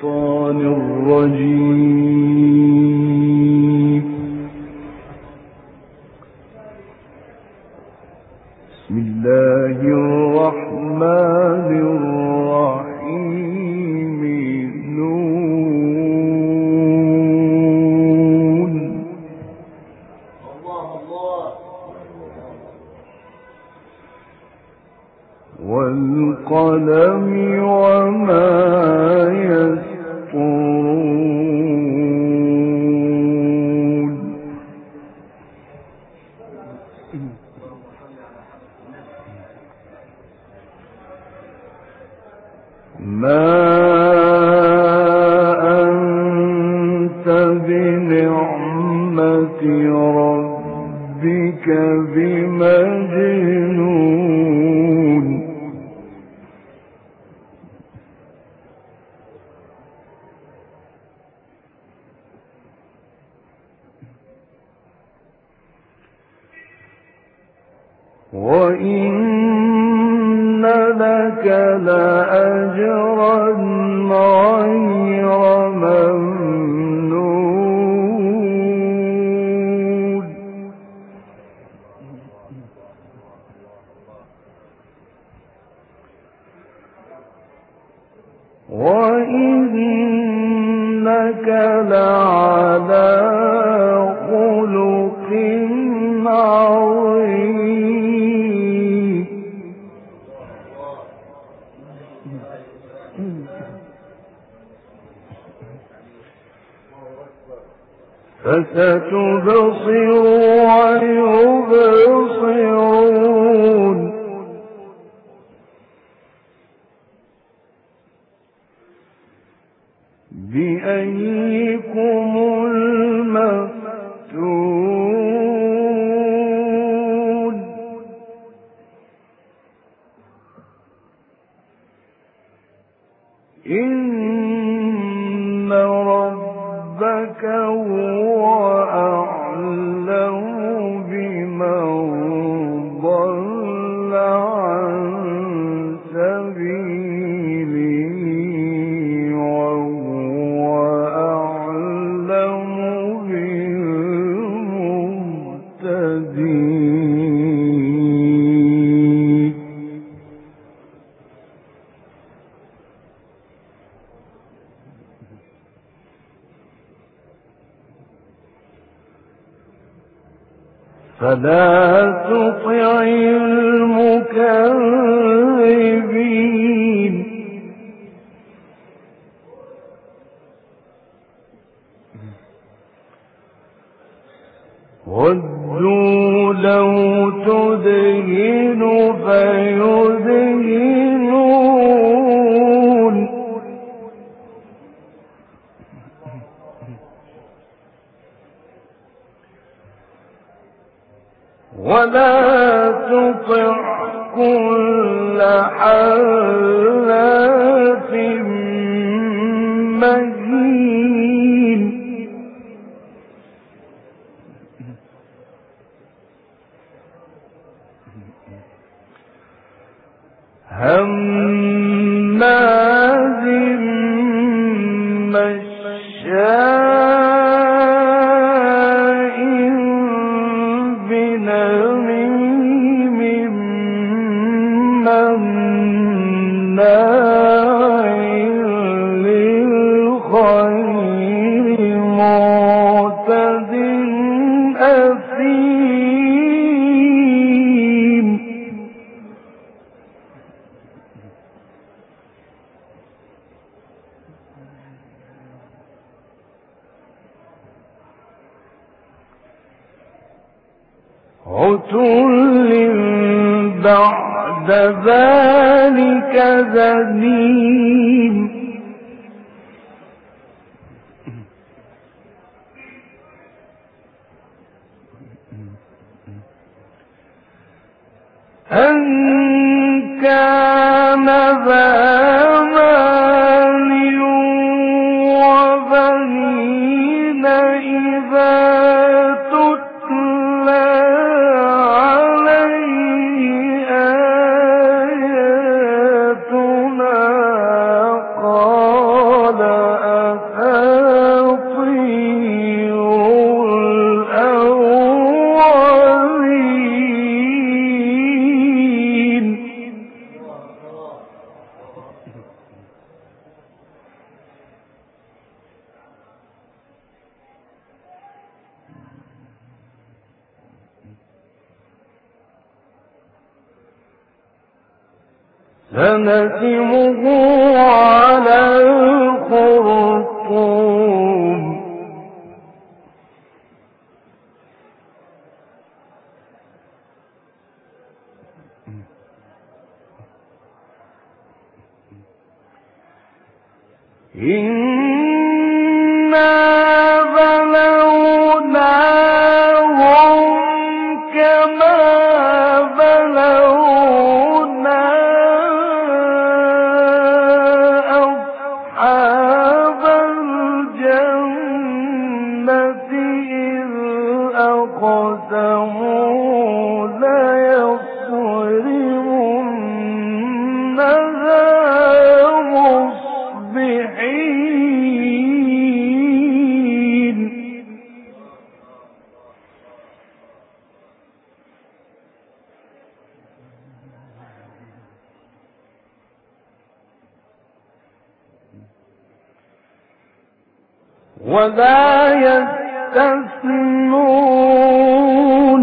الشيطان الرجيم. بسم الله الرحمن الرحيم. نون. والقلم وما يسطرون. ما أنت بنعمة ربك بمجنون. وإن لك لأجرا غير ممنون. وإنك لعلى خلق عظيم. فستبصر ويبصرون. بأيكم المفتون. إن ربك هو أعلم بمن ضل عن سبيله وهو أعلم بالمهتدين. فلا تطع المكذبين. ودوا لو تدهن فيدهنون. ولا تطع كل حلاف مهين. هماز مشاء بنميم مناع للخير معتد أثيم. عتل بعد ذلك زنيم. أن كان ذا مال وبنين إذا تتلى عليه آياتنا قال سنسمه على الخرطوم إنا بلوناهم كما بلونا أصحاب الجنة إذ أقسموا ليصرمنها مصبحين ولا يستثنون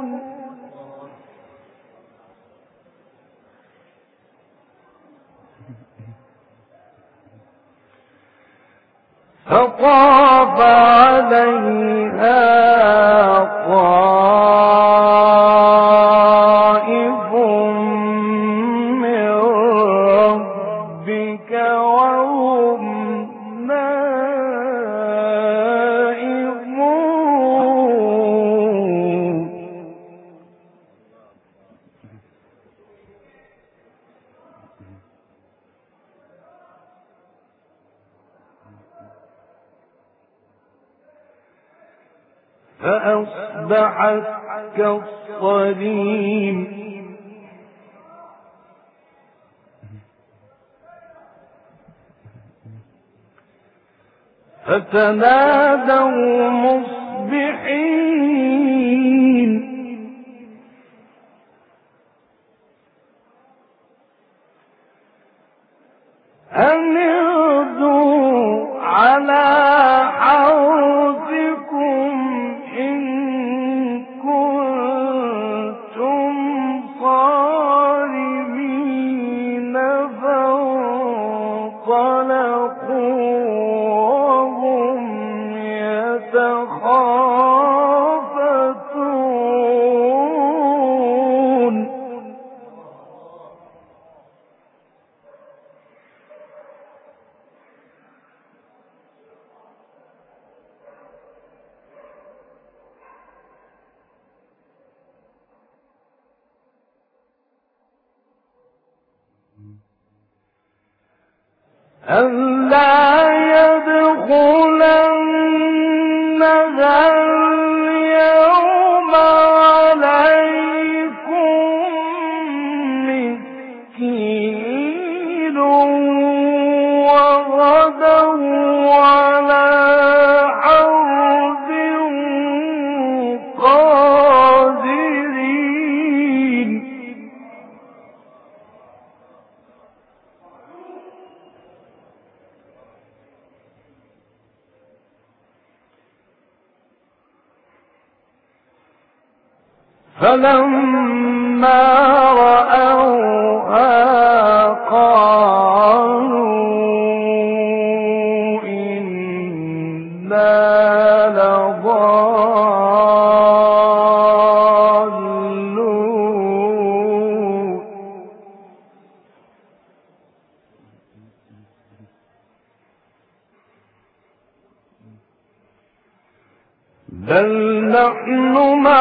فطاف عليها طائف من ربك وهم نائمون فأصبحت كالصريم فتنادوا مصبحين أن اغدوا على حرثكم إن كنتم صارمين فانطلقوا وهم يتخافتون ألا يدخلنها اليوم عليكم مسكين وغدوا على حرد قادرين فلما رأوها قالوا إنا لضالون بل نحن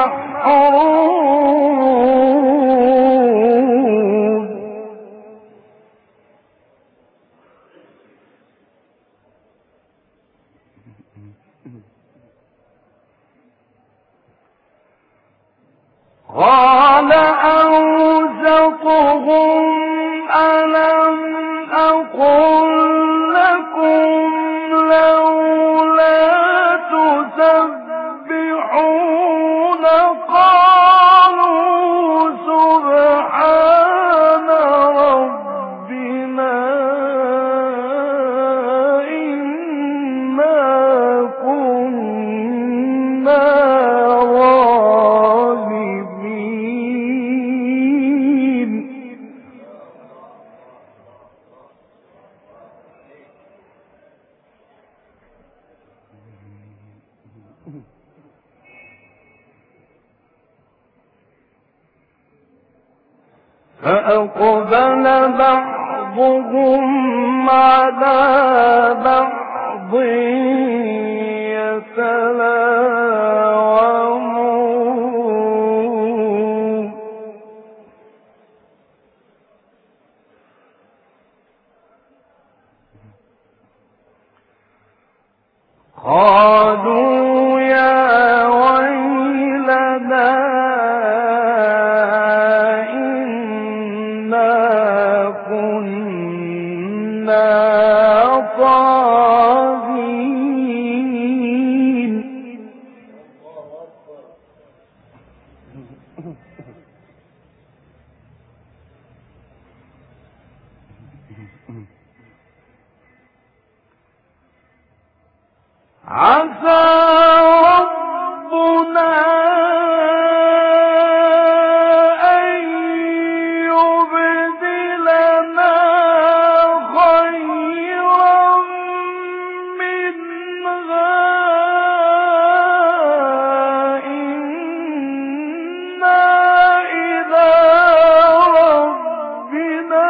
محرومون قال أوسطهم ألم أقل لكم لولا تسبحون قالوا سبحان ربنا إنا كنا ظالمين فأقبل بعضهم على بعض يتلاومون قالوا يا ويلنا عسى ربنا أن يبدلنا خيرا منها إنا إلى ربنا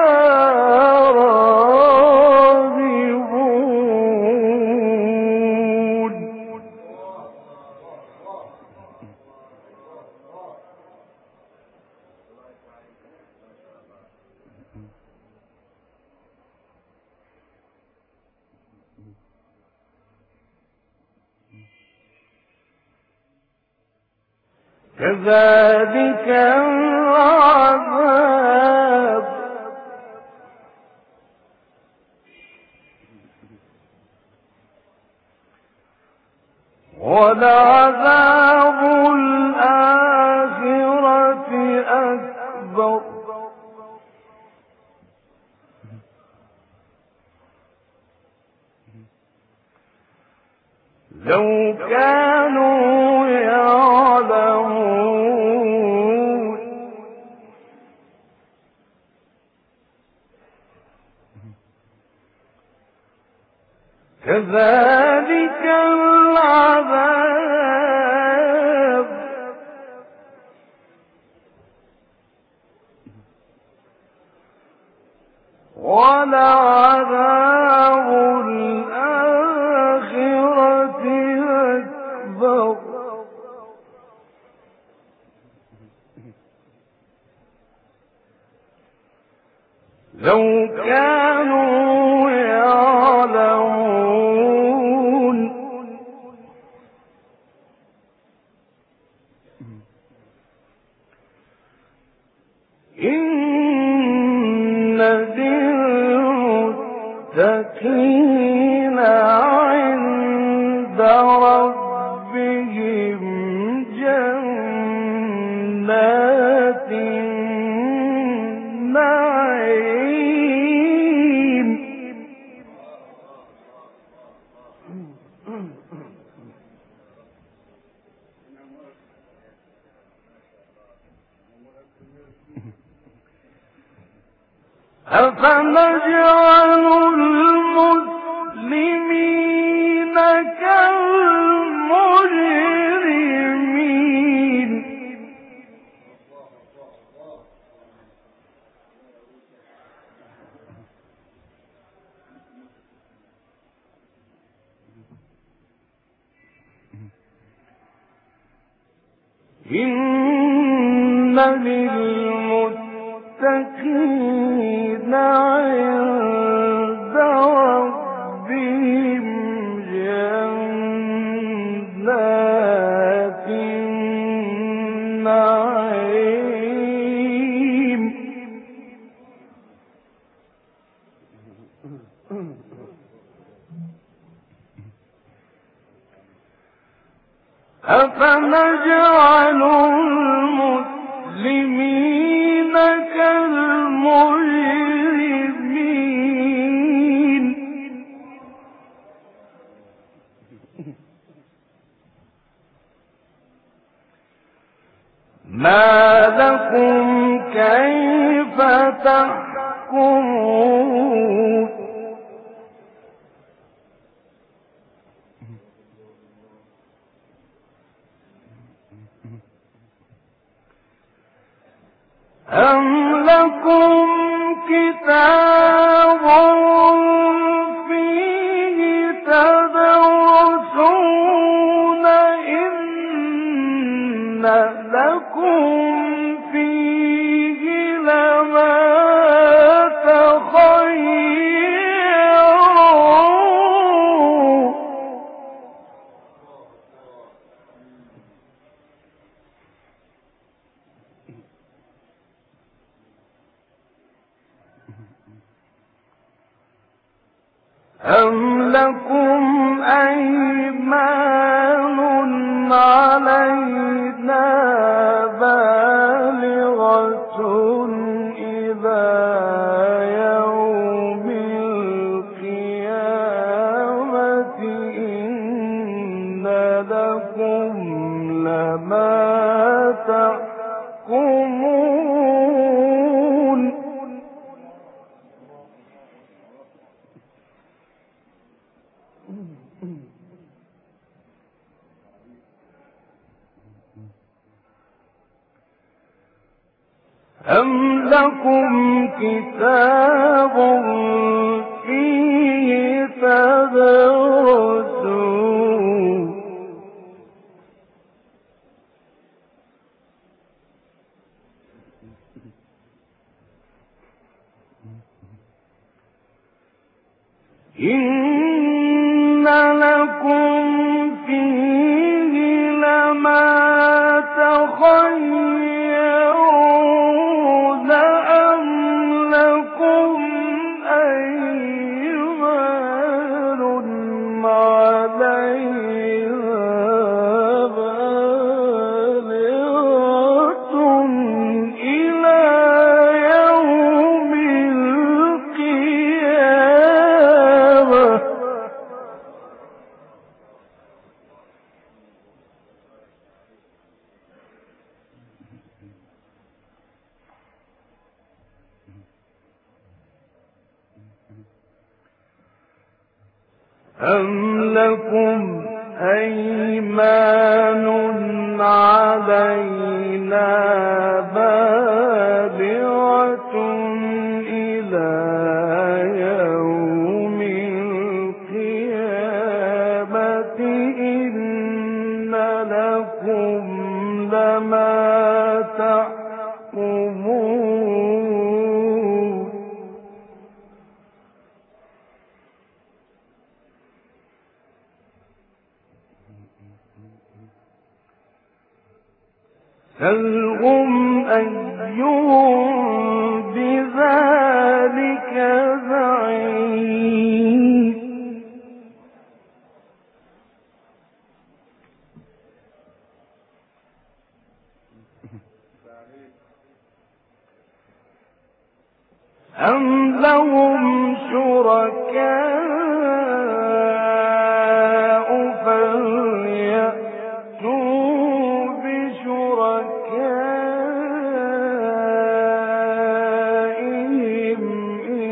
كذلك العذاب ولعذاب الآخرة أكبر لو كانوا يعلمون كذلك العذاب ولعذاب الآخرة أكبر لو كانوا يعلمون إن للمتقين عند ربهم جنات النعيم أفنجعل المسلمين كالمجرمين إن للمتقين عند ربهم جنات النعيم أفنجعل المسلمين كالمجرمين ما لكم كيف تحكمون أم لكم لكم كتاب فيه تدرسون إن لكم فيه لما تخيرون أم لكم أيمان علينا بالغة إلى يوم القيامة إن لكم لما تحكمون أم لكم كتاب فيه تدرسون إن لكم فيه لما تخيرون أم لكم أيمان علينا بالغة إلى يوم القيامة أم لكم أيمان علينا بالغة إلى يوم القيامة إن لكم لما تحكمون سلهم أيهم بذلك زعيم أم لهم شركاء فليأتوا بشركائهم إن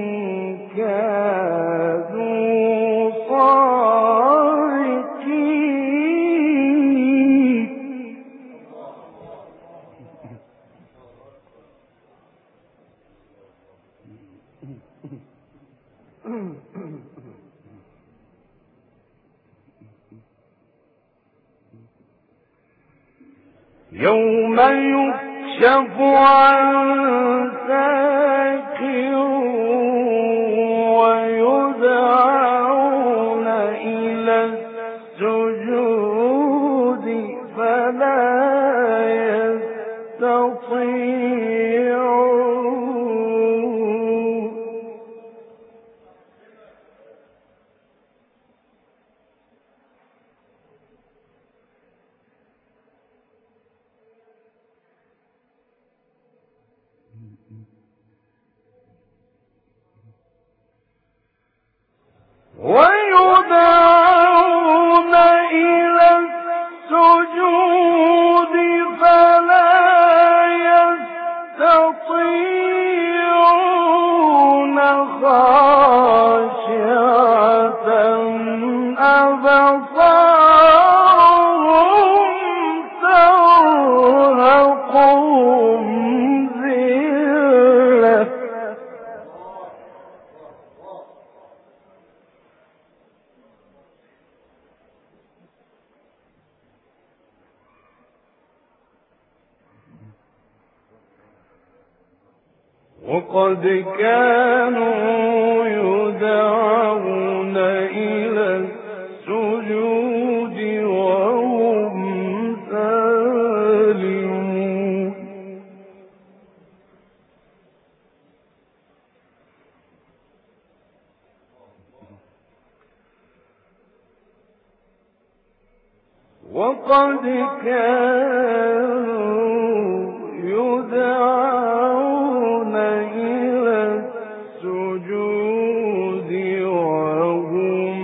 كانوا صادقين يوم يكشف عن ساق ويدعون إلى السجود فلا يستطيعون وقد كانوا يدعون إلى السجود وهم سالمون وقد كانوا يدعون إلى السجود وهم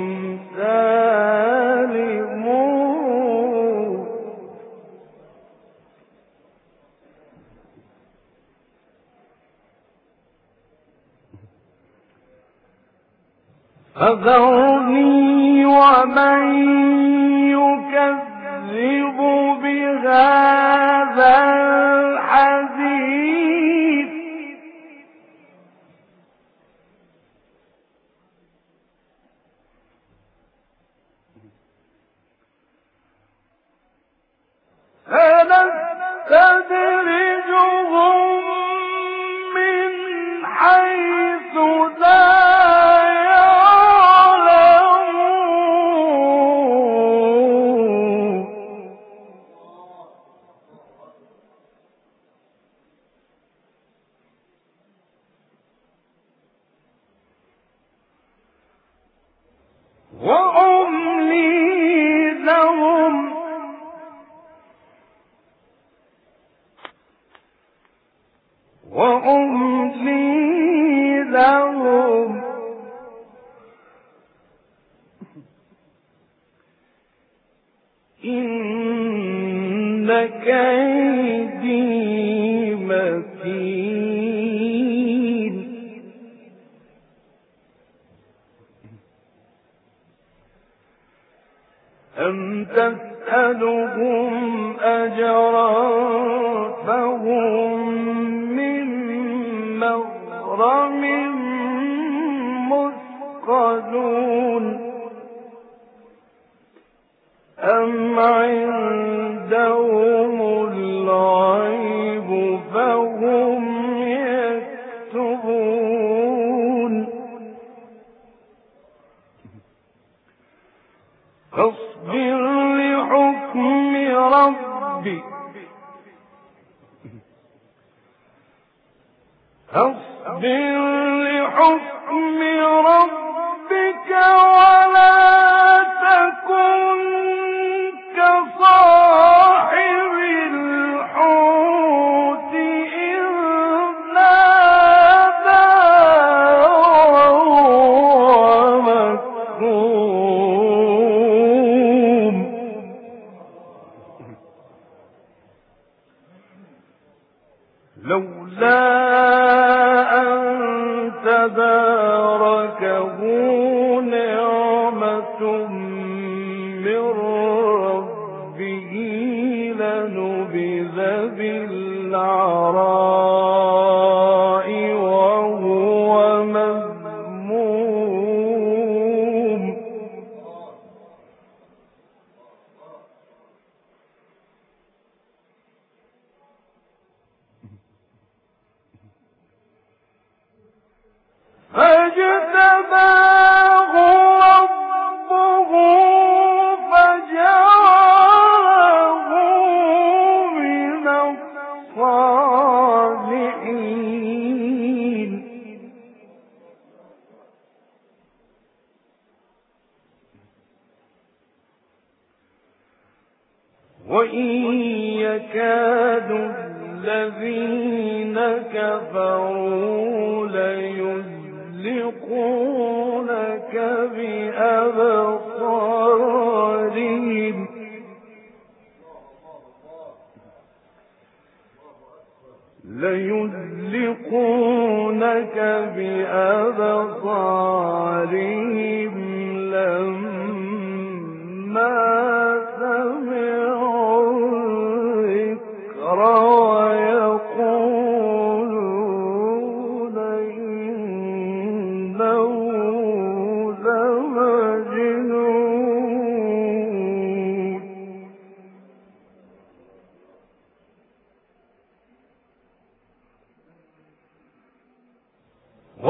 سالمون فذرني ومن يكذب بهذا الحديث سنستدرجهم من حيث لا وأملي لهم إن كيدي متين أم تسألهم أجرا فهم من مغرم مثقلون أم عندهم الغيب فهم يكتبون فاصبر لحكم ربك ولا تكن كصاحب الحوت إذ نادى وهو مكظوم لولا أن تداركه نعمة من ربه لنبذ بالعراء وهو مذموم فاجتباه ربه فجعله من الصالحين وإن يكاد الذين كفروا ليزلقونك بأبصارهم لما سمعوا الذكر ويقولون إنه لمجنون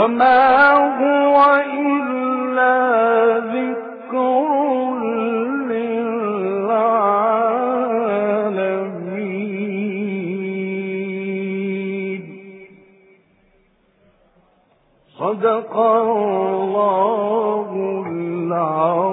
وما هو إلا ذكر للعالمين. صدق الله العظيم.